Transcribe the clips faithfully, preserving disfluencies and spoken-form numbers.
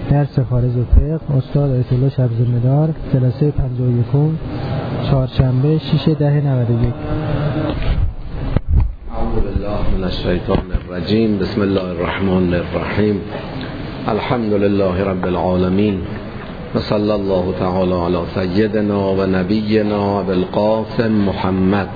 درس خارج فقه استاد آیت الله شب‌زنده‌دار، جلسه پنجاه و یک، چهارشنبه شش ده نود و یک. اعوذ بالله من الشیطان الرجیم. بسم الله الرحمن الرحیم. الحمد لله رب العالمین و صلی الله تعالی علی سیدنا و نبینا بالقاسم محمد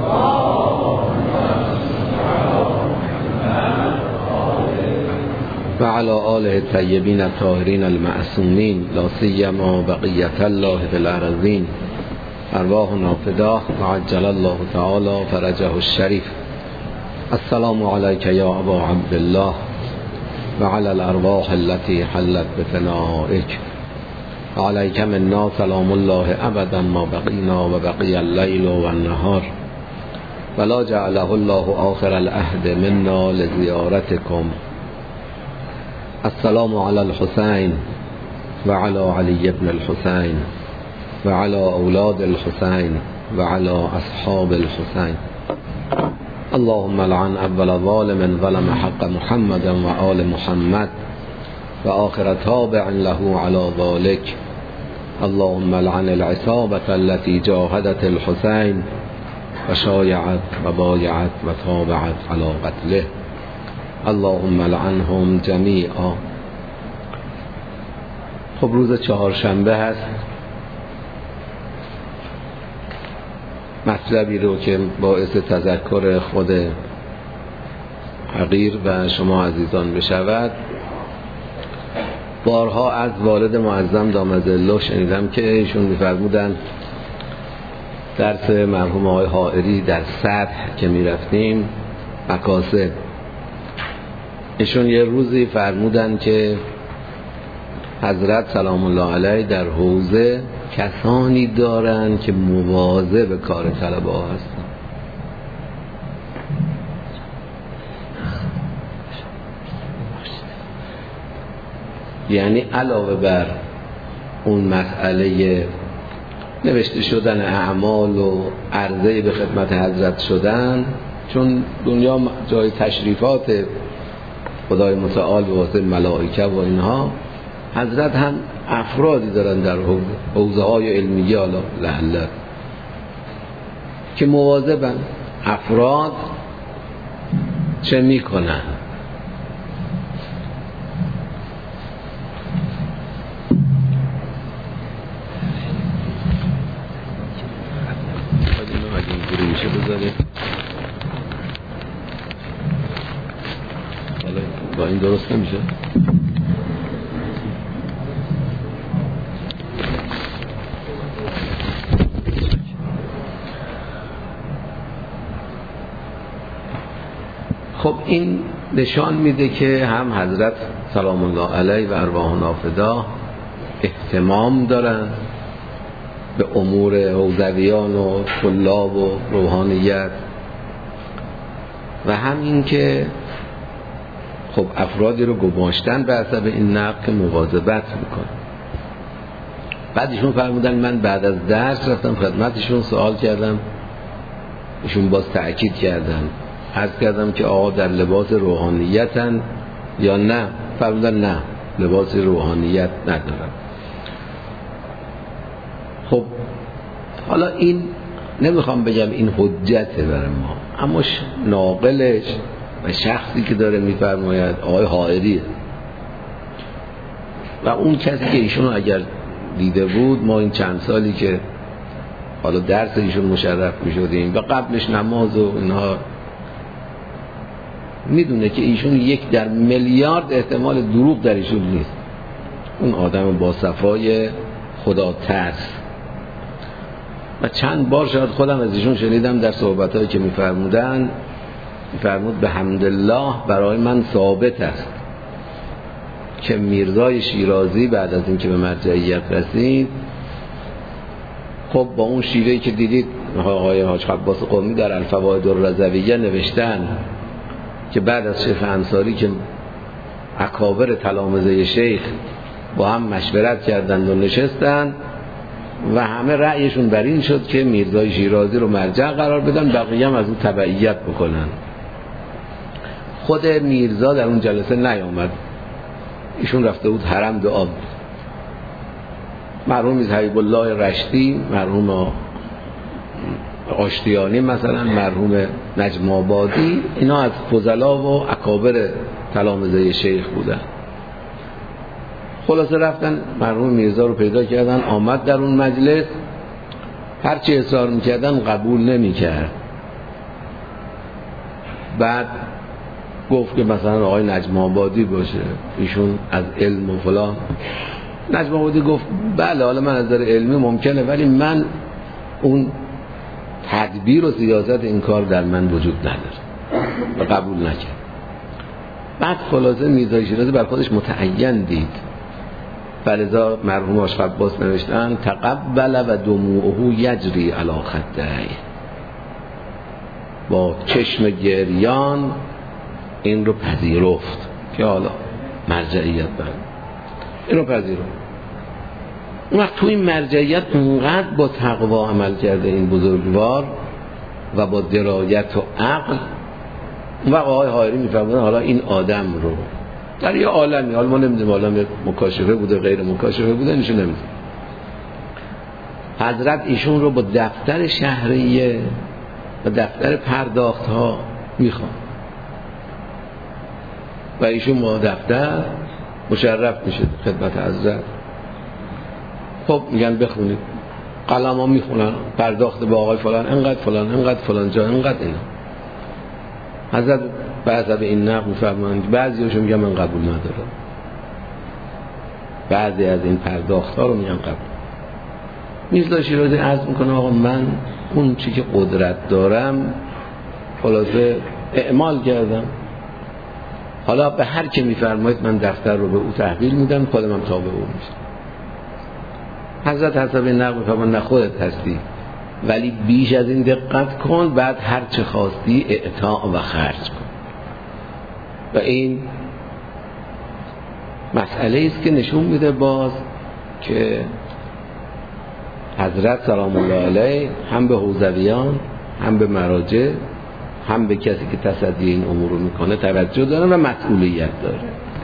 و علی آله الطیبین الطاهرین المعصومین لا سیما بقیة الله فی الارضین ارواحنا فداه و عجل الله تعالی فرجه الشریف. السلام علیک یا ابا عبدالله و علی الارواح التي حلت بفنائک و علیک منا سلام الله ابدا ما بقینا و بقی اللیل و النهار ولا جعله الله آخر العهد منا لزیارتکم. السلام علی الحسین و علی علی ابن الحسین و علی اولاد الحسین و علی اصحاب الحسین. اللهم لعن اول ظالم ظلم حق محمد و آل محمد و آخر تابع له علی ذلك. اللهم لعن العصابة التي جاهدت الحسین و شایعت و بایعت و تابعت علی قتله. اللهم لعنهم جمیعا. خب روز چهارشنبه هست. مطلبی رو که باعث تذکر خود حقیر و شما عزیزان بشود، بارها از والد معظم دام ظله شنیدم که ایشون می‌فرمودن درس مرحوم آقای حائری در سطح که می‌رفتیم مکاسب، ایشون یه روزی فرمودن که حضرت سلام الله علیه در حوزه کسانی دارن که مواظب کار طلبه ها هستن. یعنی علاوه بر اون مسئله نوشته شدن اعمال و عرضه به خدمت حضرت شدن، چون دنیا جای تشریفات خدای متعال به واسطه ملائکه و اینها، حضرت هم افرادی دارن در حوزه های علمیه حالا لعله که مواظبن. افراد چه میکنن؟ با این درست نمیشه. خب این نشان میده که هم حضرت سلام الله علیه و ارواحنا فداه اهتمام دارن به امور حوزویان و طلاب و روحانیت، و هم این که خب افرادی رو گماشتن به حسب این نقد که مواظبت میکنن. بعد ایشون فرمودن من بعد از درس رفتم خدمتشون سوال کردم، ایشون باز تأکید کردن، عرض کردم که آقا در لباس روحانیتن یا نه؟ فرمودن نه، لباس روحانیت ندارن. خب حالا این نمیخوام بگم این حجته برای ما، اما ناقلش و شخصی که داره میفرماید آقای حائریه، و اون کسی که ایشونو اگر دیده بود، ما این چند سالی که حالا درس ایشون مشرف میشدیم و قبلش نماز و اینها، میدونه که ایشون یک در میلیارد احتمال دروغ در ایشون نیست. اون آدم با صفای خدا ترس، و چند بار شاید خودم از ایشون شنیدم در صحبتایی که میفرمودن، میفرمود به حمدالله برای من ثابت است که میرزای شیرازی بعد از اینکه به مرجعیت رسید، خب با اون شیوهی که دیدید آقای حاج عباس قمی در الفوائد الرضویه نوشتن که بعد از شیخ انصاری که اکابر تلامذه شیخ با هم مشورت کردند و نشستند و همه رأیشون بر این شد که میرزای شیرازی رو مرجع قرار بدن، بقیه هم از اون تبعیت بکنن. خود میرزا در اون جلسه نیامد، ایشون رفته بود حرم دعا بود. مرحوم حبیب الله رشتی، مرحوم آشتیانی مثلا، مرحوم نجم آبادی، اینا از فضلا و اکابر تلامذه شیخ بودن. خلاصه رفتن مرحوم میرزا رو پیدا کردن، آمد در اون مجلس، هرچی اصرار میکردن قبول نمیکرد. بعد گفت که مثلا آقای نجم آبادی باشه، ایشون از علم و فلان. نجم آبادی گفت بله حالا من از نظر علمی ممکنه، ولی من اون تدبیر و سیاست این کار در من وجود نداره و قبول نکرد. بعد خلاصه میرزا شیرازی بر خودش متعین دید، فلذا مرحوم آشق عباس نوشتن تقبل و دموعه یجری علی خدیه، با چشم گریان این رو پذیرفت که حالا مرجعیت بر این رو پذیرفت. اون وقت تو این مرجعیت اونقدر با تقوا عمل کرده این بزرگوار و با درایت و عقل. اون وقت آقای حائری میفهمونه حالا این آدم رو در یه عالمی، حالا ما نمیدونیم عالم مکاشفه بوده غیر مکاشفه بوده نشون نمیدونیم، حضرت ایشون رو با دفتر شهریه و دفتر پرداخت ها میخوان و ایشون با دفتر مشرف میشه خدمت حضرت. خب میگن بخونید، قلم ها میخونن، پرداخت با آقای فلان انقدر، فلان انقدر، فلان جا انقدر. اینا حضرت به حسب این نقل میفرمایند بعضی هاشون میگن من قبول ندارم، بعضی از این پرداخت ها رو میگن قبول. میرزا شیرازی عرض میکنه آقا من اون چی که قدرت دارم خلاصه اعمال کردم، حالا به هر که میفرمایید من دفتر رو به او تحویل میدم، خودم هم تابع او میشم. حضرت حسب این نقل میفرمایند نه خودت هستی، ولی بیش از این دقت کن، بعد هر چه خواستی اعطاء و خرج کن. و این مسئله است که نشون میده باز که حضرت سلام الله علیه هم به حوزویان، هم به مراجع، هم به کسی که تصدی این امور رو میکنه توجه داره و مسئولیت داره.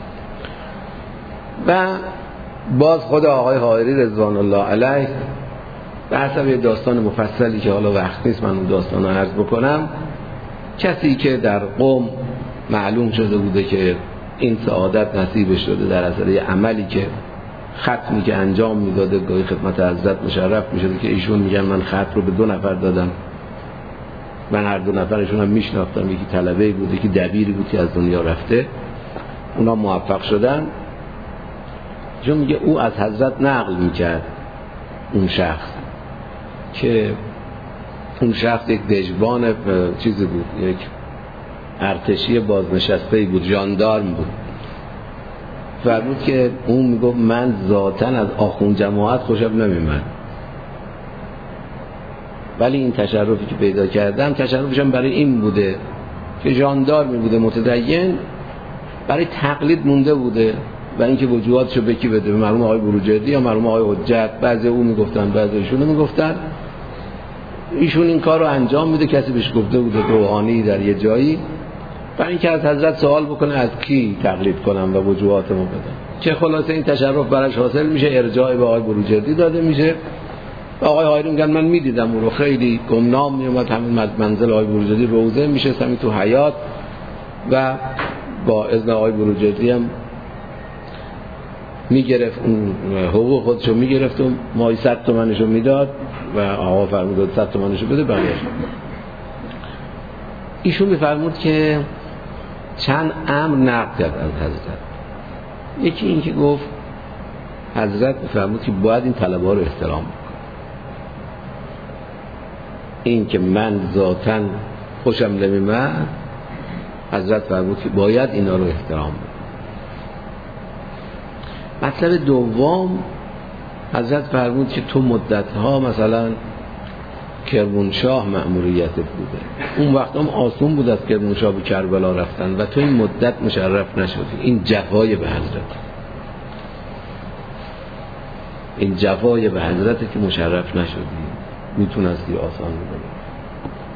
و باز خود آقای حائری رضوان الله علیه به حسب داستان مفصلی که حالا وقت نیست من اون داستان رو عرض بکنم، کسی که در قم معلوم شده بوده که این سعادت نصیبش شده در اثر عملی که ختمی که انجام میداده، گاهی خدمت حضرت مشرف میشده که ایشون میگن من ختم رو به دو نفر دادم، من هر دو نفرشون هم میشناختم، یکی طلبه بود یکی دبیری بود که از دنیا رفته، اونا موفق شدن. چون میگه او از حضرت نقل میکرد اون شخص که اون شخص یک دژبان چیزی بود، یک ارتشی بازنشسته بود، ژاندارم بود. فرمود که اون میگفت من ذاتاً از آخوند جماعت خوشم نمیمد، ولی این تشرفی که پیدا کردم تشرفشم برای این بوده که ژاندارمی بوده متدین، برای تقلید مونده بوده و اینکه وجوهاتشو بکی بده به مرحوم آقای بروجردی یا مرحوم آقای حجت، بعضی او میگفتن بعضی ایشون میگفتن. ایشون این کار رو انجام میده، کسی بهش گفته بوده روحانی در یه جایی، برای اینکه از حضرت سوال بکنه از کی تقلید کنم و وجوهاتمو بدم. چه خلاصه این تشرف براش حاصل میشه، ارجاع به آقای بروجردی داده میشه. آقای حائری میگن من میدیدم اون رو، خیلی گمنام میومد همین منزل آقای بروجردی روزه میشه همین تو حیاط و با اذن آقای بروجردی هم میگرفت اون حقوق خودشو میگرفت و ماهی صد تومنشو میداد و آقا فرمود صد تومنشو بده بقیه‌اش. ایشون میفرمود که چند امر نقل کرد از حضرت. یکی این که گفت حضرت میفرمود که باید این طلبه ها رو احترام بکنم، این که من ذاتاً خوشم نمیاد، حضرت فرمود که باید اینا رو احترام بکنم. مطلب دوم حضرت فرمود که تو مدتها مثلا کرمانشاه مأموریتت بوده، اون وقت هم آسون بود از کرمانشاه به کربلا رفتن و تو این مدت مشرف نشدی، این جفای به حضرت، این جفای به حضرت که مشرف نشدی، میتونستی آسان بکنی.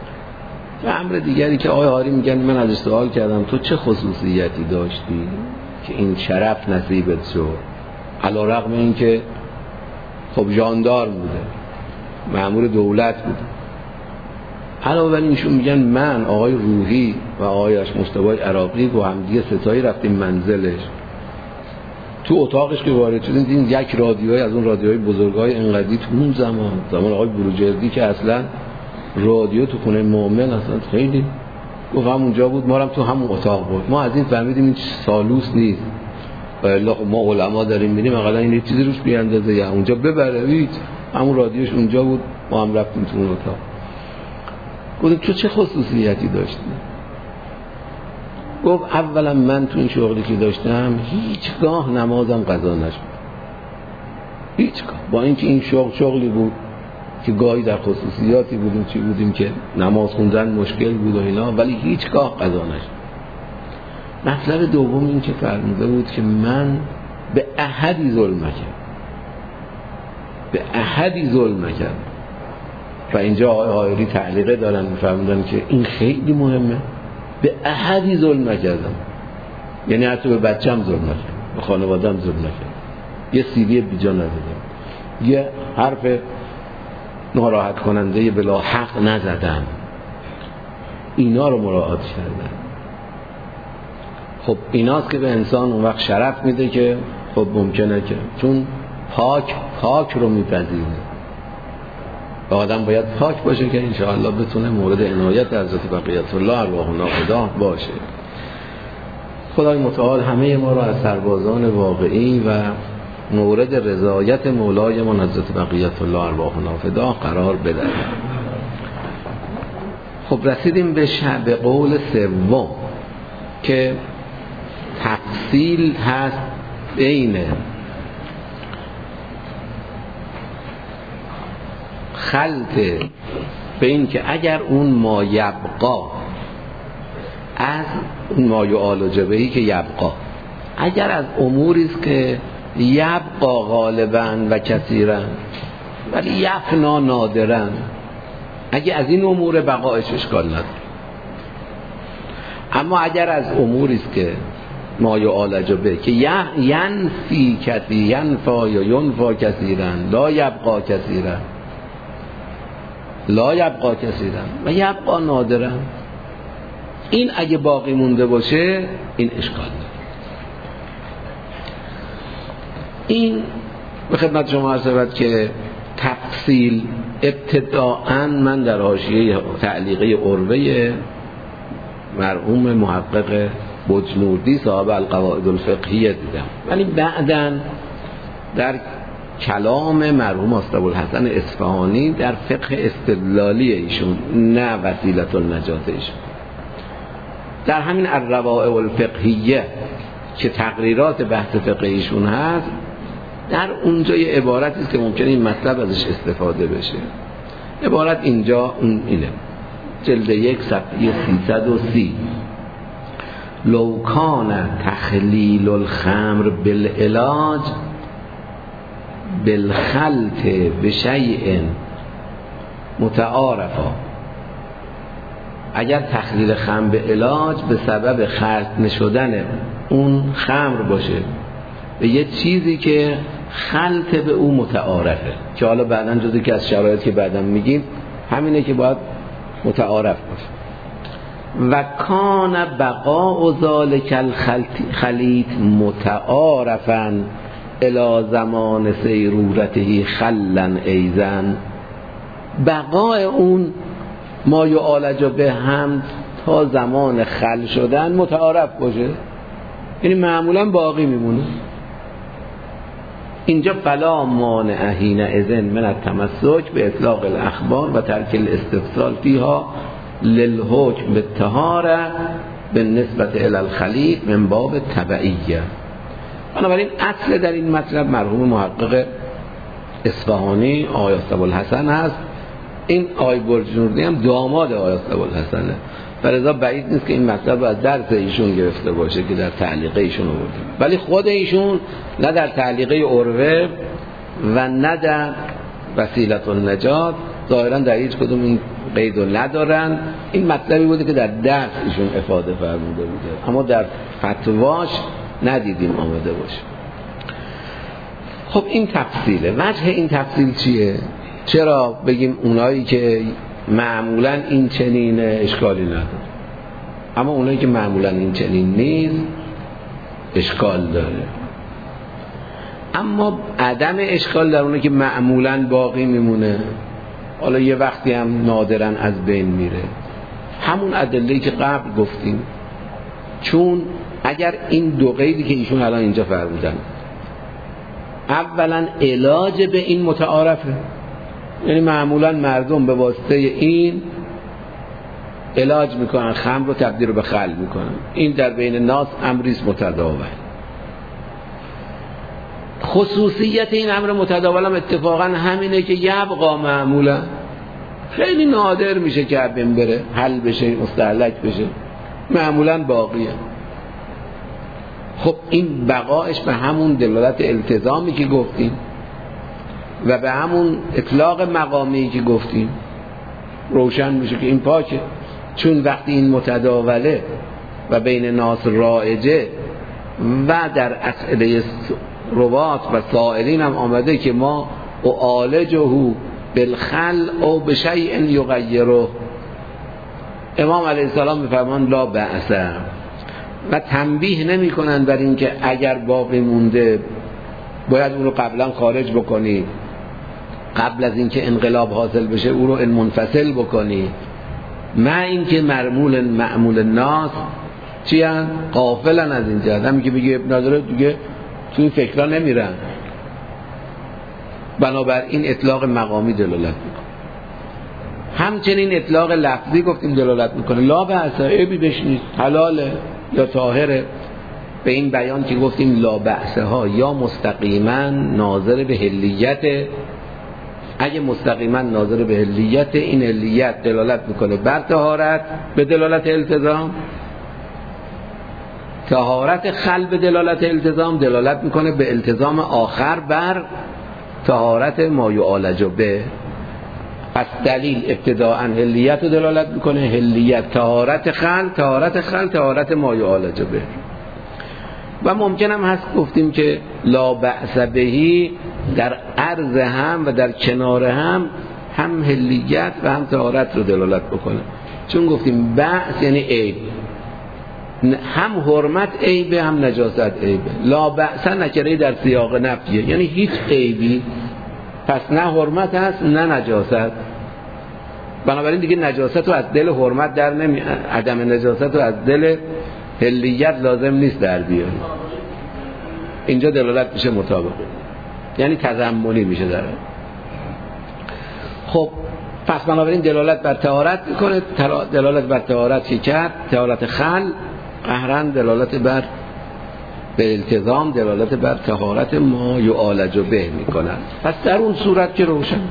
و امر دیگری که آقای حائری میگن من ازش سوال کردم تو چه خصوصیتی داشتی؟ که این شرف نصیبت شد، علی رغم این که خب ژاندارم بوده، مأمور دولت بوده. علاوه بر اینشون میگن من آقای روحی و آقایش مصطفی عراقی با هم دیگه ستایی رفتیم منزلش. تو اتاقش که وارد شدیم دیدیم یک رادیوی از اون رادیوهای بزرگای انقدی تو اون زمان زمان آقای بروجردی که اصلا رادیو تو خونه مومن اصلا خیلی گفت همونجا بود، ما هم تو همون اتاق بود. ما از این فهمیدیم این سالوس نیست، والله ما علما داریم میریم اقلا این چیزی روش بیاندازه یا اونجا ببره، هیچ همون رادیوش اونجا بود، ما هم رفتیم تو اون اتاق. گفتم تو چه خصوصیتی داشتی؟ گفت اولا من تو این شغلی که داشتم هیچگاه نمازم قضا نشد، هیچگاه، با اینکه این شغل شغلی بود که گاهی در خصوصیاتی بودیم چی بودیم که نماز خوندن مشکل بود و اینا، ولی هیچگاه قضا نشد. مطلب دوم این که فرموده بود که من به احدی ظلم نکردم، به احدی ظلم نکردم. و اینجا آقای حائری تعلیقه دارن میفرمودن که این خیلی مهمه، به احدی ظلم نکردم، یعنی حتی به بچه‌م ظلم نکردم، به خانواده‌ام ظلم نکردم، یه سیلی بیجا ندادم، یه حرف ناراحت کننده بلا حق نزدم، اینا رو مراعات کردم. خب ایناست که به انسان اون وقت شرف میده که خب ممکنه که چون پاک پاک رو میپذیره و آدم باید پاک باشه که انشاءالله بتونه مورد عنایت حضرت بقیت الله ارواحنا فداه باشه. خدای متعال همه ما رو از سربازان واقعی و مورد رضایت مولای من حضرت بقیت الله ارواحنا فداه قرار بده. خب رسیدیم به شب قول سوم که تفصیل هست بین خلط، بین که اگر اون ما یبقا از اون ما یعال و جبهی که یبقا، اگر از اموری است که یبقا غالبا و کثیرا ولی یفنا نادرا، اگه از این امور بقایش اشکال نداره. اما اگر از اموری است که ما یعال جبه که ینفی کثی ینفا یا ینفا کثیرا لا یبقا کثیرا لا یبقا کثیرا و یبقا نادرا، این اگه باقی مونده باشه این اشکال نداره. این به خدمت شما عرض شود که تفصیل ابتداءً من در حاشیه تعلیقه عروه مرحوم محقق بجنوردی صاحب القواعد الفقهیه دیدم، ولی بعداً در کلام مرحوم مصطفی اصفهانی در فقه استدلالی ایشون، نه وسیلة النجات ایشون، در همین الروائع الفقهیه که تقریرات بحث فقه ایشون هست، در اونجا یه عبارتی است که ممکنه این مطلب ازش استفاده بشه. عبارت اینجا اون اینه، جلد یک صفحه سیصد و سی: لو کان تخلیل الخمر بالعلاج بالخلط بشیء متعارفا، اگر تخلیل خمر به علاج به سبب خلط نشدن اون خمر باشه به یه چیزی که خلط به او متعارفه، که حالا بعداً جزئی که از شرایط که بعداً میگیم همینه که باید متعارف باشه. و کان بقاء ذلک الخلیط متعارفاً الی زمان سیرورته خلا ایزن، بقای اون ما یعالج به هم تا زمان خل شدن متعارف باشه، یعنی معمولا باقی میمونه. اینجا فلا مانع حینئذ من التمسک به اطلاق الاخبار و ترک الاستفصال فیها للحکم بالطهاره بالنسبه الی الخلیط من باب تبعیه. بنابراین اصل در این مطلب مرحوم محقق اصفهانی آقای ابوالحسن هست. این آقای بجنوردی هم داماد آقای ابوالحسنه، فلذا بعید نیست که این مطلب از درس ایشون گرفته باشه که در تعلیقه ایشون آورده، ولی خود ایشون نه در تعلیقه عروه و نه در وسیلة النجات ظاهرا در هیچ کدوم این قیدو ندارن. این مطلبی بوده که در درس ایشون افاده فرموده بوده، اما در فتواش ندیدیم آمده باشه. خب این تفصیله. وجه این تفصیل چیه؟ چرا بگیم اونایی که معمولا این چنینه اشکالی نداره، اما اونایی که معمولا این چنین نیست اشکال داره؟ اما عدم اشکال در اونه که معمولا باقی میمونه، حالا یه وقتی هم نادراً از بین میره. همون ادله‌ای که قبل گفتیم. چون اگر این دو قیدی که ایشون الان اینجا فرمودن اولا علاج به این متعارفه، یعنی معمولا مردم به واسطه این علاج میکنن، خمر رو تبدیل به خل میکنن، این در بین ناس امریست متداول. خصوصیت این امر متداول هم اتفاقا همینه که یبقا معمولا، خیلی نادر میشه که بین بره، حل بشه، مستهلک بشه، معمولا باقیه. خب این بقایش به همون دلالت التزامی که گفتیم و به همون اطلاق مقامی که گفتیم روشن میشه که این پاکه. چون وقتی این متداوله و بین ناس رایجه و در اسئله روات و سائلین هم آمده که ما اعالجه بالخل او بشیء یغیره، امام علیه السلام میفرمان لا بأس، و تنبیه نمی کنن بر این که اگر باقی مونده باید اون رو قبلا خارج بکنی، قبل از اینکه انقلاب حاصل بشه او رو منفصل بکنی. ما این که مرمول معمول ناس چی هن؟ غافلن از این جهت. همین که بگه ابن نداره دیگه تو این فکرها نمیرن. بنابراین اطلاق مقامی دلالت میکنه. همچنین اطلاق لفظی گفتیم دلالت میکنه. لا بأس، عیبی بهش نیست، حلاله یا طاهره. به این بیان که گفتیم لا بأس ها یا مستقیما ناظر به حلیت، اگه مستقیما ناظر به حلیت، این حلیت دلالت میکنه بر طهارت به دلالت التزام، طهارت خل به دلالت التزام دلالت میکنه به التزام آخر بر طهارت ما یعالج به. پس دلیل ابتداءً حلیت رو دلالت میکنه، حلیت طهارت خل، طهارت خل طهارت ما یعالج به. و ممکن هم هست گفتیم که لا بأس بهی در عرض هم و در کنار هم هم حلیت و هم طهارت رو دلالت بکنه. چون گفتیم بأس یعنی عیب، هم حرمت عیبه هم نجاست عیبه. لا بأس نکره در سیاق نفیه، یعنی هیچ عیبی، پس نه حرمت هست نه نجاست. بنابراین دیگه نجاست رو از دل حرمت در نمی، عدم نجاست رو از دل حلیت لازم نیست در بیاری. اینجا دلالت میشه مطابق، یعنی تضمنی میشه داره. خب پس بنابراین دلالت بر طهارت میکنه، دلالت بر طهارت که کرد، طهارت خل، قهرن دلالت بر به التزام، دلالت بر طهارت ما یعالج به میکنن. پس در اون صورت که روشن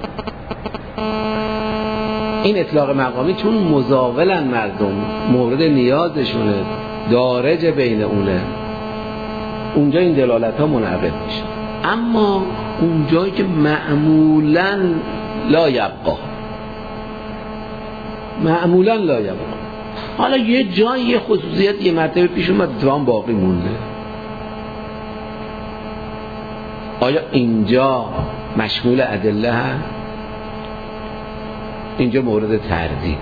این اطلاق مقامی چون مزاولن مردم، مورد نیازشونه، دارج بین اونه، اونجا این دلالت ها منعقد میشه. اما اونجایی که معمولا لا یبقا، معمولا لا یبقا، حالا یه جایی یه خصوصیت یه مرتبه پیش اومد اتفاقا باقی مونده، آیا اینجا مشمول ادله هست؟ اینجا مورد تردید.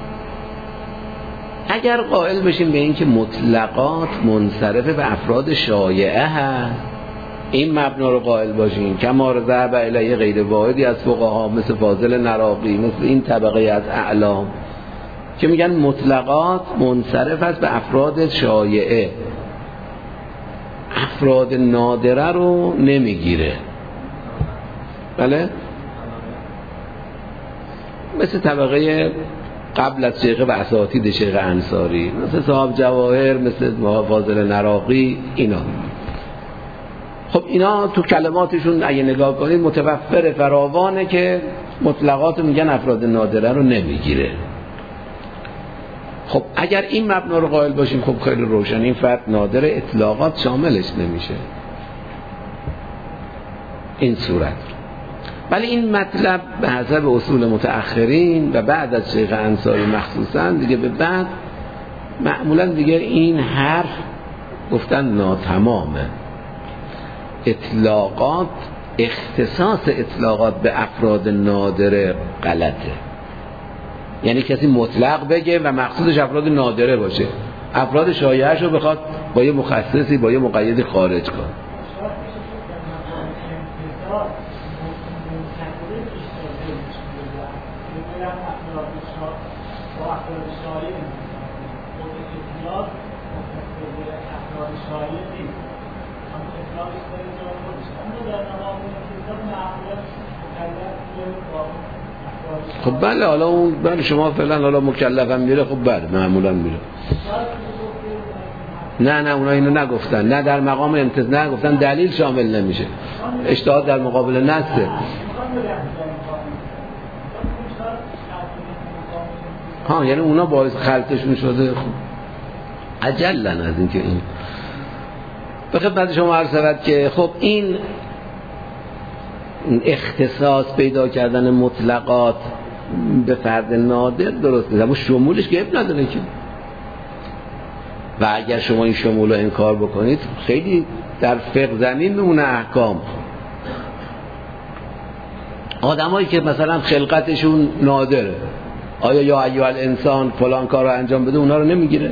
اگر قائل بشیم به این که مطلقات منصرف به افراد شایعه هست، این مبنا رو قائل باشیم کما ذهب الیه غیر واحدی از فقها مثل فاضل نراقی، مثل این طبقه از اعلام که میگن مطلقات منصرف است به افراد شایعه، افراد نادره رو نمیگیره. بله؟ مثل طبقه قبل از شیخ و اساتید شیخ انصاری، مثل صاحب جواهر، مثل فاضل نراقی، اینا. خب اینا تو کلماتشون اگه نگاه کنید متوفر فراوانه که مطلقات میگن افراد نادره رو نمیگیره. خب اگر این مبنا رو قائل باشیم خب خیلی روشن، این فرد نادر اطلاقات شاملش نمیشه این صورت. ولی این مطلب به حسب اصول متأخرین و بعد از شیخ انصاری مخصوصا دیگه به بعد معمولا دیگه این حرف گفتن ناتمامه. اطلاقات، اختصاص اطلاقات به افراد نادره غلطه. یعنی کسی مطلق بگه و مقصودش افراد نادره باشه، افراد شایعش رو بخواد با یه مخصصی با یه مقیدی خارج کنه. خب بله، حالا اون بله شما فعلا حالا مکلفم میره، خب بله معمولا میره. نه نه اونا اینو نگفتن، نه در مقام امتثال، نه گفتن دلیل شامل نمیشه، اجتهاد در مقابل نصه. ها یعنی اونا باعث خلطشون شده. خب عجلن از اینکه این به خدمت شما عرض شود که خب این اختصاص پیدا کردن مطلقات به فرد نادر درست نیست، اما شمولش که اب نداره که. و اگر شما این شمول رو انکار بکنید خیلی در فقه زمین میمونه احکام. آدمایی که مثلا خلقتشون نادره، آیا یا ایها الانسان فلان کار رو انجام بده اونا رو نمیگیره؟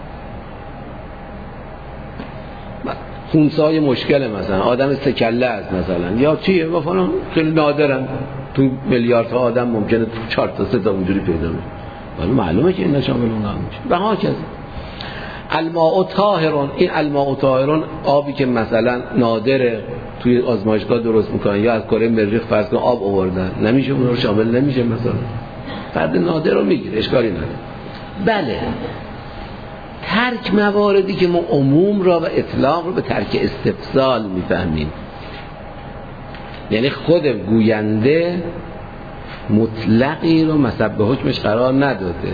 خونسای مشکله، مثلا آدم سکله است مثلا یا چیه و فلان، خیلی نادرن، تو میلیاردها آدم ممکنه چهار تا سه تا اونجوری پیدا بشه، ولی معلومه که اینا شامل اونها میشه. و هاکذا الماء طاهرون، این الماء طاهرون آبی که مثلا نادره توی آزمایشگاه درست میکنن یا از کره مریخ فرض کن آب آوردن، نمیشه اون رو شامل نمیشه، مثلا فرد نادر رو میگیره، اشکالی نداره. بله ترک مواردی که ما عموم را و اطلاق رو به ترک استفصال میفهمیم، یعنی خود گوینده مطلقی رو مصب به حکمش قرار نداده،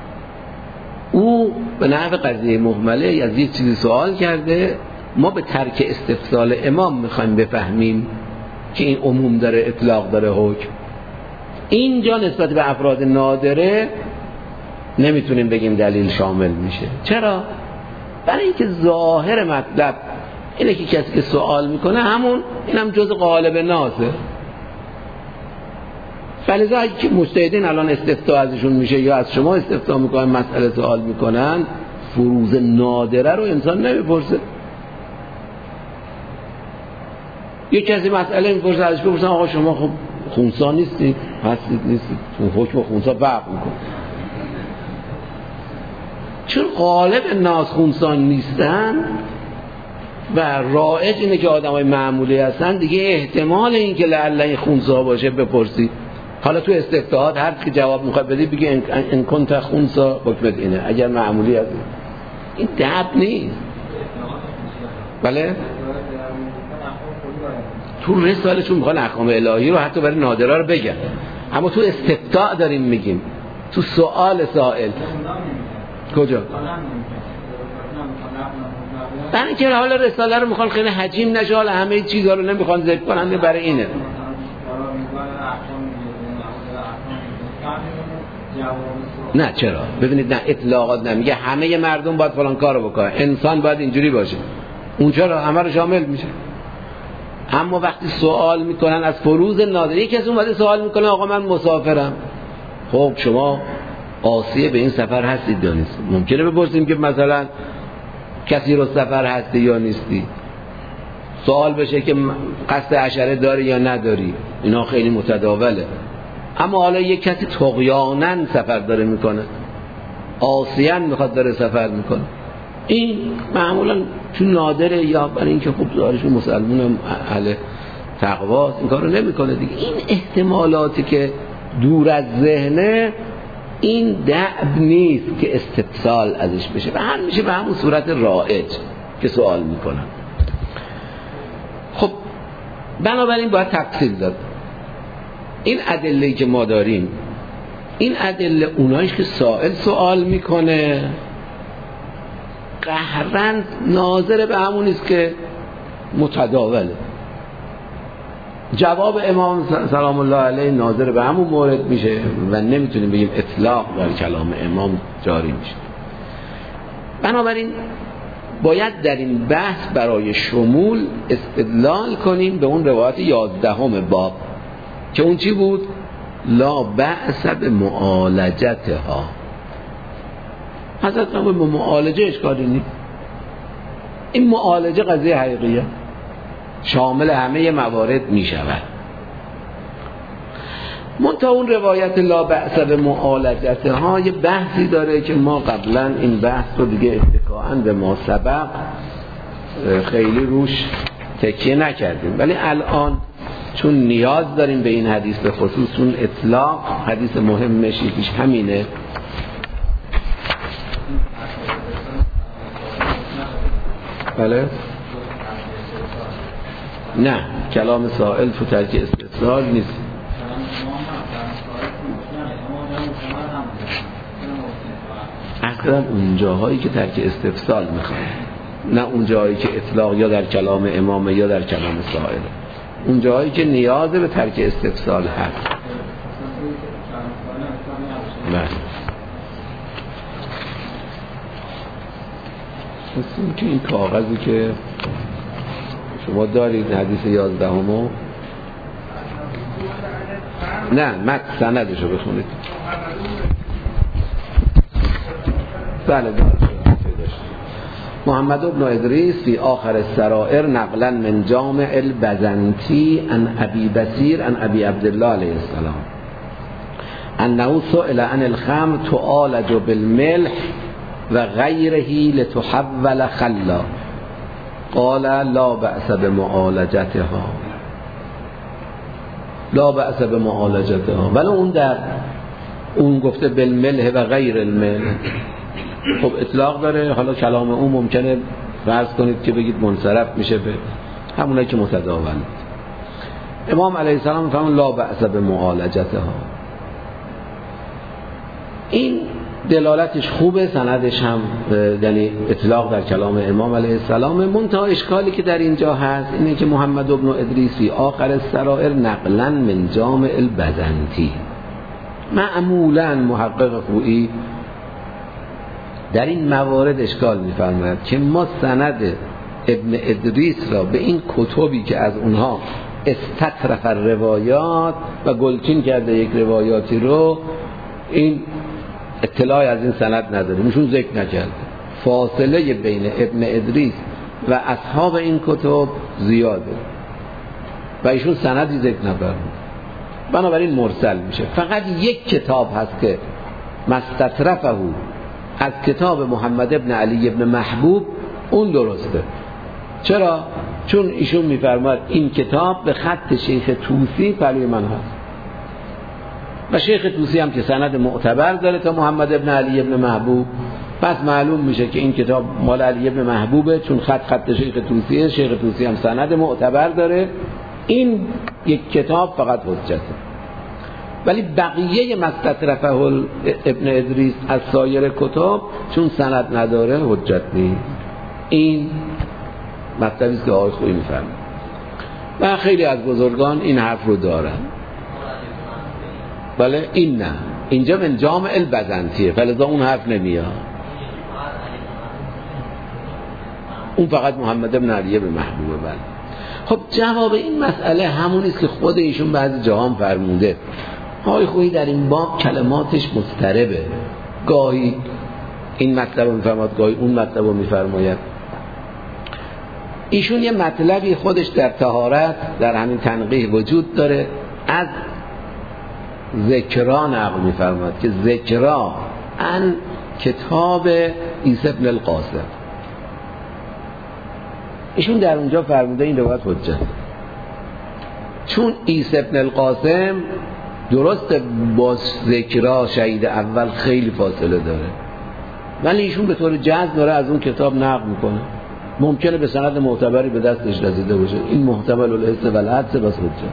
او به نحو قضیه مهمله از یک چیزی سوال کرده، ما به ترک استفصال امام میخوایم بفهمیم که این عموم داره اطلاق داره حکم. اینجا نسبت به افراد نادره نمیتونیم بگیم دلیل شامل میشه. چرا؟ برای اینکه ظاهر مطلب اینه که کسی که سوال میکنه همون اینم جز غالب ناسه. فلذا اگه مجتهدین الان استفتاء ازشون میشه یا از شما استفتاء میکنن مسئله سوال میکنن، فروض نادره رو انسان نمیپرسه. یک کسی مسئله میپرسه ازش بپرسن آقا شما خب خونسا نیستید؟ هستید نیستید؟ چون حکم خونسا فرق میکنه. چون غالب ناس خونسان نیستن و رایج اینه که آدمای معمولی هستن، دیگه احتمال این که لعل این خونسا باشه بپرسی. حالا تو استفتاحات هر کی جواب میخواد بدی بگه ان کنت خونسا حکمت اینه، اگر معمولی هستی. این دب نیست. بله تو رساله چون میخوان احکام الهی رو حتی برای نادرها رو بگن، اما تو استفتاء داریم میگیم، تو سوال سائل کجا؟ برای اینکه حالا رساله رو میخوان خیلی حجیم نشه، حالا همه چیزها رو نمیخوان ذکر کنن، برای اینه. نه چرا؟ ببینید نه اطلاقات نمیگه همه مردم باید فلان کارو بکنن، انسان باید اینجوری باشه، اونجا رو همه رو شامل میشه. اما وقتی سوال میکنن از فروض نادره، یکی کسی اومده سوال میکنه آقا من مسافرم، خب شما آسیه به این سفر هستید یا نیست؟ ممکنه بپرسیم که مثلا کسی رو سفر هستی یا نیستی، سوال بشه که قصد عشره داری یا نداری، اینا خیلی متداوله. اما حالا یک کسی طغیاناً سفر داره میکنه، آسیاً میخواد داره سفر میکنه، این معمولاً چون نادره یا برای اینکه خب ظاهرشون مسلمون اهل تقواست این کارو نمیکنه دیگه. این احتمالاتی که دور از ذهنه این دعب نیست که استفصال ازش بشه و هم میشه به همون صورت رائج که سوال میکنن. خب بنابراین باید تفصیل داد. این ادله‌ای که ما داریم، این ادله اوناییش که سائل سوال میکنه قهرن ناظر به همون نیست که متداوله. جواب امام سلام الله علیه ناظر به همون مورد میشه و نمیتونیم بگیم اطلاق بر کلام امام جاری میشه. بنابراین باید در این بحث برای شمول استدلال کنیم به اون روایت یازدهم باب که اون چی بود؟ لا بأس بمعالجتها. حضرت فرمود به معالجه اشکالی نیست. این معالجه قضیه حقیقیه، شامل همه موارد می شود. منتها اون روایت لا بأس بمعالجتها یه بحثی داره که ما قبلا این بحث رو دیگه اتکاءً به ما سبق خیلی روش تکیه نکردیم، ولی الان چون نیاز داریم به این حدیث، به خصوص اون اطلاق حدیث مهمش یکیش همینه. بله؟ نه، کلام سائل تو ترک استفسار نیست. اصلا اون جاهایی که ترک استفسال میخواد، نه اون جاهایی که اطلاق یا در کلام امامه یا در کلام سائل، اون جاهایی که نیاز به ترک استفسال هست. نه مثل که این کاغذی که شما دارید حدیث یازدهمو، نه متن سندشو بخونید. بله محمد بن ادریس فی آخر السرائر نقلا من جامع البزنطی عن ابی بصیر عن ابی عبدالله علیه السلام انه سئل عن الخمر تعالج بالملح و غیره لتحول خلا قال لا بأس بمعالجتها. لا بأس بمعالجتها، ولی اون در اون گفته بالملح و غیر الملح. خب اطلاق داره، حالا کلام اون ممکنه فرض کنید که بگید منصرف میشه به همونایی که متداول. امام علیه السلام میفرمون لا بأس بمعالجتها. این دلالتش خوبه، سندش هم یعنی اطلاق در کلام امام علیه السلام. منتها اشکالی که در اینجا هست اینه که محمد بن ادریس فی آخر السرائر نقلا من جامع البزنطی. معمولا محقق خویی در این موارد اشکال می‌فرماید که ما سند ابن ادریس را به این کتبی که از اونها استطرف روایات و گلچین کرده یک روایاتی رو، این اطلاعی از این سند نداریم، ایشون ذکر نکرده. فاصله بین ابن ادریس و اصحاب این کتب زیاده و ایشون سندی ذکر نفرمود، بنابراین مرسل میشه. فقط یک کتاب هست که مستطرفه از کتاب محمد ابن علی ابن محبوب، اون درسته. چرا؟ چون ایشون میفرماد این کتاب به خط شیخ طوسی پلوی من هست و شیخ طوسی هم که سند معتبر داره تا محمد ابن علی ابن محبوب، پس معلوم میشه که این کتاب مال علی ابن محبوبه، چون خط خط شیخ طوسیه، شیخ طوسی هم سند معتبر داره. این یک کتاب فقط حجته، ولی بقیه مستطرفه ابن ادریس از سایر کتاب چون سند نداره حجت نیست. این مطلبی است که آقای خویی میفهمه و خیلی از بزرگان این حرف رو دارن. بله این نه، اینجا من جامع البزنطیه، فلذا اون حرف نمیاد. اون فقط محمد بن علی بن محبوبه. بله خب جواب این مسئله همونی است که خود ایشون بعضی جاها فرموده. آقای خویی در این باب کلماتش مضطربه، گاهی این مطلب رو میفرماد، گاهی اون مطلب رو میفرماید. ایشون یه مطلبی خودش در طهارت در همین تنقیح وجود داره، از ذکرا نقل میفرماد که ذکرا ان کتاب عیسی بن القاسم. ایشون در اونجا فرموده این روایت حجت، چون عیسی بن القاسم درست با ذکرا شهید اول خیلی فاصله داره، ولی ایشون به طور جزم داره از اون کتاب نقل میکنه. ممکنه به سند معتبری به دستش رسیده باشه، این محتمل الحس و الحدس بس حجت.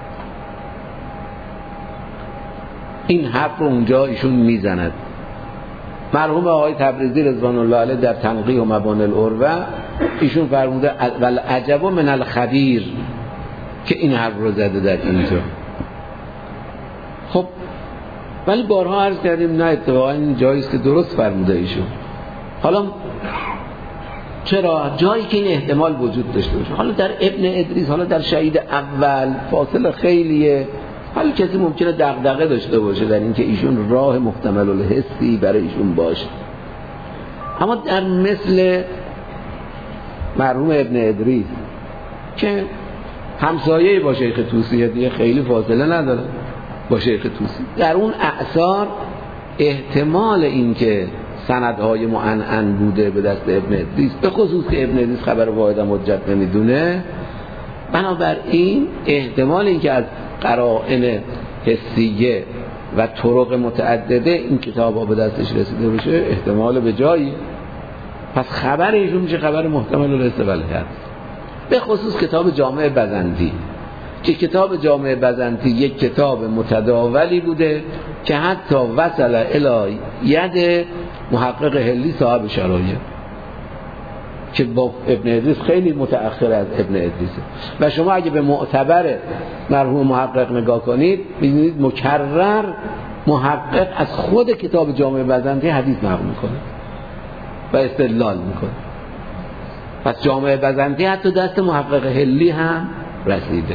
این حرف رو اونجا ایشون میزند. مرحوم آقای تبریزی رضوان الله علیه در تنقیح و مبانی العروه ایشون فرموده والعجب من الخبیر که این حرف رو زده در اینجا. خب ولی بارها عرض کردیم نه اتفاقا این جایی است که درست فرموده ایشون. حالا چرا؟ جایی که این احتمال وجود داشته باشه. حالا در ابن ادریس، حالا در شهید اول فاصله خیلیه، حالا کسی ممکنه دغدغه داشته باشه در اینکه ایشون راه محتمل الحسی برای ایشون باشه، اما در مثل مرحوم ابن ادریس که همسایه با شیخ طوسی دیگه، خیلی فاصله نداره با شیخ طوسی، در اون اعصار احتمال اینکه سندهای معنعن بوده به دست ابن ادریس، به خصوص که ابن ادریس خبر واحد حجت نمیدونه، بنابراین احتمال اینکه از قرائن حسیه و طرق متعدده این کتاب ها به دستش رسیده باشه احتمال به جایی. پس خبر ایشون میشه خبر محتمل الحس و الحدس. به خصوص کتاب جامع بزنطی، که کتاب جامع بزنطی یک کتاب متداولی بوده که حتی وصل الی ید محقق حلی صاحب شرایع، که با ابن ادریس خیلی متأخر از ابن ادریسه. و شما اگه به معتبر مرحوم محقق نگاه کنید می‌بینید مکرر محقق از خود کتاب جامع بزنطی حدیث نقل میکنه و استدلال میکنه. پس جامع بزنطی حتی دست محقق حلی هم رسیده.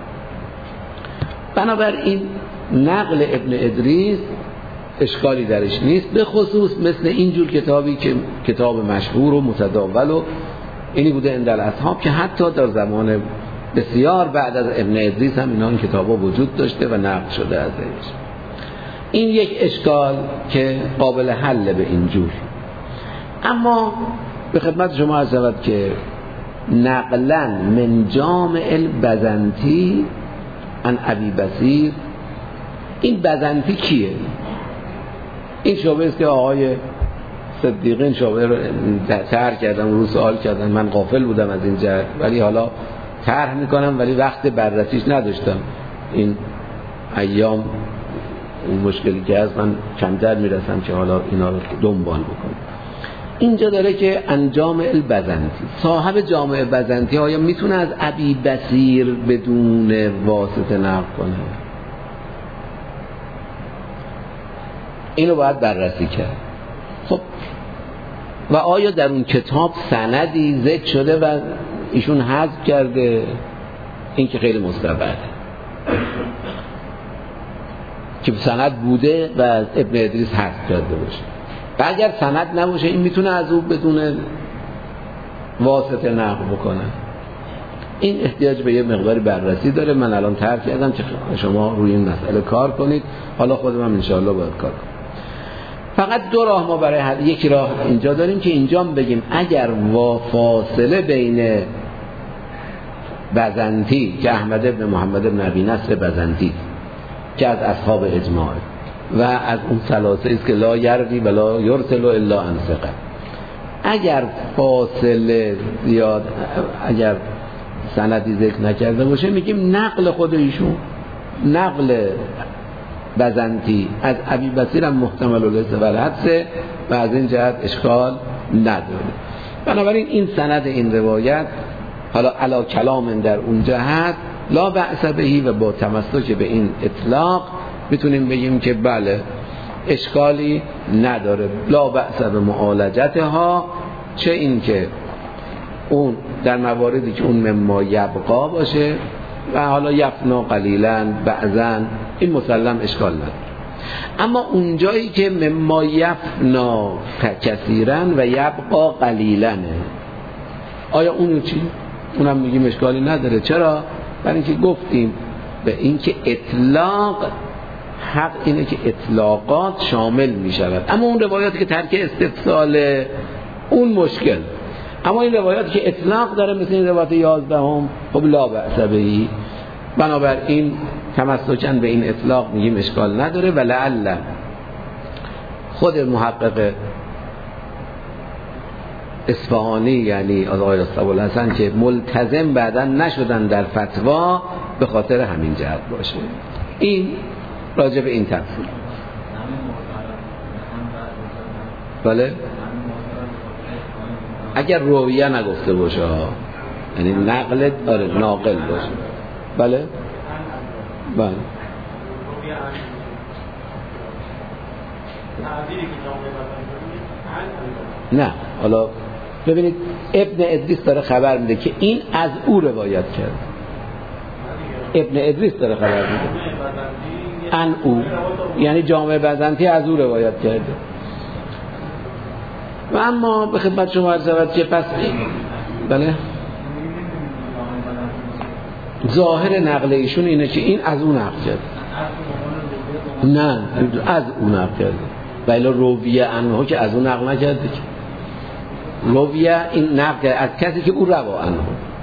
بنابراین نقل ابن ادریس اشکالی درش نیست، به خصوص مثل اینجور کتابی که کتاب مشهور و متداول و اینی بوده عند الاصحاب که حتی در زمان بسیار بعد از ابن ادریس هم اینا این کتابا وجود داشته و نقل شده ازش. این یک اشکال که قابل حل به اینجور. اما به خدمت شما عرض شود که نقلا من جامع البزنطی عن ابی بصیر، این بزنطی کیه؟ این شعبه است که آقای صدیقین شعبه رو طرح کردم، رو سوال کردن، من غافل بودم از این جهت، ولی حالا طرح میکنم ولی وقت بررسیش نداشتم. این ایام این مشکلی که هست من کمتر میرسم که حالا اینا رو دنبال بکنم. اینجا داره که انجام البزنطی، صاحب جامع بزنطی آیا میتونه از ابی بصیر بدون واسطه نقل کنه؟ اینو باید بررسی کرد. خب و آیا در اون کتاب سندی ذکر شده و ایشون حذف کرده؟ این که خیلی مستبعده که سند بوده و ابن ادریس حذف کرده باشه. و اگر سند نباشه این میتونه از او بدون واسطه نقل بکنه. این احتیاج به یه مقداری بررسی داره. من الان طرح کردم که شما روی این مسئله کار کنید، حالا خودم هم انشاءالله باید کار کنم. فقط دو راه ما برای حل. یک راه اینجا داریم که اینجا بگیم اگر فاصله بین بزنطی که احمد ابن محمد ابن ابی نصر بزنطی که از اصحاب اجماع و از اون ثلاثه است که لا یروی و لا یرسل الا عن ثقه، اگر فاصله زیاد، اگر سندی ذکر نکرده باشه، میگیم نقل خود ایشون، نقل بزنطی از ابی بصیر هم محتمل الحس و الحدس و از این جهت اشکال نداره. بنابراین این سند این روایت حالا علا کلام در اون جهت لا بأس بهی و با تمسک به این اطلاق میتونیم بگیم که بله اشکالی نداره، لا بأس به معالجتها، چه این که اون در مواردی که اون مما یبقا باشه و حالا یفنا قلیلا بعضا، این مسلم اشکال نداره. اما اونجایی که مما یفنا کثیرا و یبقا قلیلا، آیا اونو چی؟ اونم میگیم اشکالی نداره. چرا؟ برای اینکه گفتیم به اینکه اطلاق حق اینه که اطلاقات شامل میشود، اما اون روایاتی که ترک استفصال اون مشکل، اما این روایاتی که اطلاق داره مثل این روایت یازدهم خب لا بأس بهی. بنابراین تمسکاً به این اطلاق میگیم اشکال نداره. و لعل خود محقق اصفهانی یعنی آقای ابوالحسن که ملتزم بعداً نشدن در فتوا به خاطر همین جهت باشه. این راجع به این تفصیل. بله اگر رویه نگفته باشه، یعنی نقل داره ناقل باشه. بله بله نه، حالا ببینید ابن ادریس داره خبر میده که این از او روایت کرد. ابن ادریس داره خبر میده ان او، یعنی جامع بزنطی از او روایت کرده. و اما به خدمت شما عرض شود که پس بله ظاهر نقل ایشون اینه که این از اون نقل کرد، نه از اون نقل کرده، ولی رویه انها که از اون نقل نکرده که رویه این نقل از کسی که او روا انها.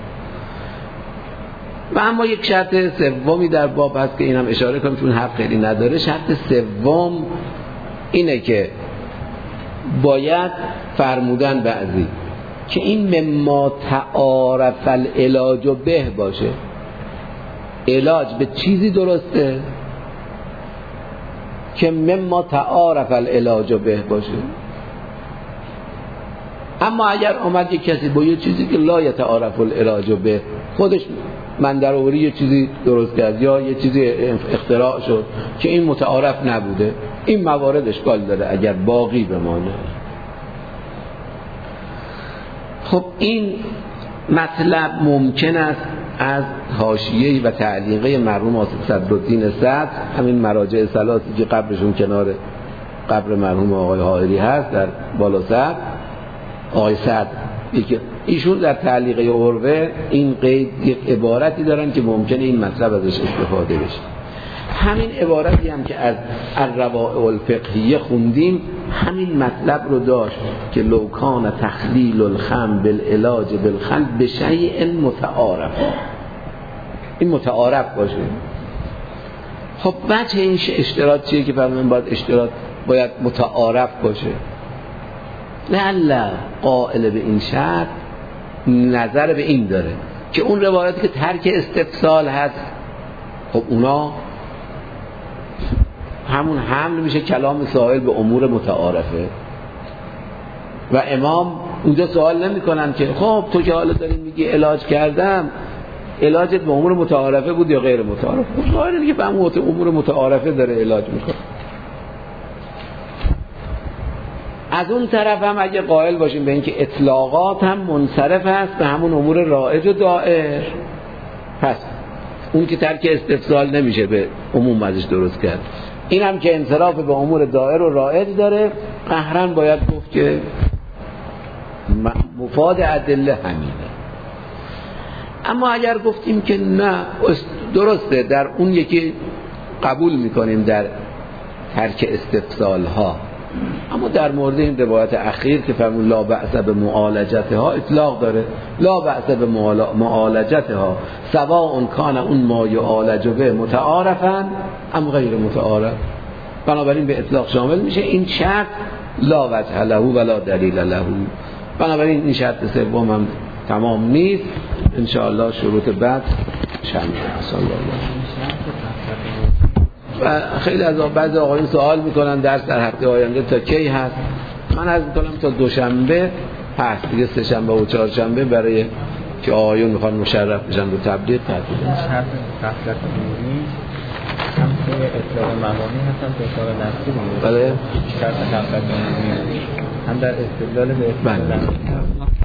و اما یک شرط سومی در باب هست که اینم اشاره کنم چون حق خیلی نداره. شرط سوم اینه که باید فرمودن بعضی که این مما تعارف العلاج به باشه. علاج به چیزی درسته که مما تعارف العلاج به باشه. اما اگر آمد یک کسی با یه چیزی که لا یتعارف العلاج به خودش من در آوری یه چیزی درست کرد یا یه چیزی اختراع شد که این متعارف نبوده، این موارد اشکال داره اگر باقی بمانه. خب این مطلب ممکن است از حاشیه‌ای و تعلیقه مرحوم آصف صدرالدین سعد، همین مراجع ثلاثی که قبرشون کنار قبر مرحوم آقای حائری هست در بالا سعد، آقای سعد ایشون در تعلیقه عروه این قید یک عبارتی دارن که ممکنه این مطلب ازش استفاده بشه. همین عبارتی هم که از الروائع الفقهیه خوندیم همین مطلب رو داشت که لو کان تخلیل الخم بالعلاج بالخل بشیء متعارف، این متعارف باشه. خب وجه این اشتراط چیه که فرمودن باید اشتراط باید متعارف باشه؟ لعل قائل به این شرط نظر به این داره که اون روایتی که ترک استفسال هست خب اونا همون حمل میشه کلام سائل به امور متعارفه و امام اونجا سوال نمی کنن که خب تو که حالا داری میگی علاج کردم، علاجت به امور متعارفه بود یا غیر متعارفه؟ سائل دیگه به امور متعارفه داره علاج میکنه. از اون طرف هم اگه قائل باشیم به اینکه اطلاقات هم منصرف هست به همون امور رائج و دائر، پس اون که ترک استفسال نمیشه به عموم ازش درست کرد. این هم که انصراف به امور دائر و رائج داره، قهرن باید گفت که مفاد ادله همینه. اما اگر گفتیم که نه درسته در اون یکی قبول میکنیم در ترک استفسال ها، اما در مورد این روایت اخیر که فرمون لا بأس به معالجتها اطلاق داره، لا بأس به معالجتها سواء کان اون ما یعالج به متعارفا ام غیر متعارف، بنابراین به اطلاق شامل میشه. این شرط لا وجه له ولا دلیل له، بنابراین این شرط سوم هم تمام نیست. ان شاء الله شروط بعد شامل صلی الله. و خیلی از بعضی آقایون سوال میکنن درس در هفته آینده تا کی هست؟ من عرض میکنم تا دوشنبه هست دیگه، سه شنبه و چهارشنبه برای که آقایون میخوان مشرف بشن به تبلیغ ترتیب میشه. شرط غفلت عمومی هم توی اطلاق مقامی هستن که اطلاق نفسی بود. بله. شرط غفلت عمومی هم در استدلال به اطلاق نفسی.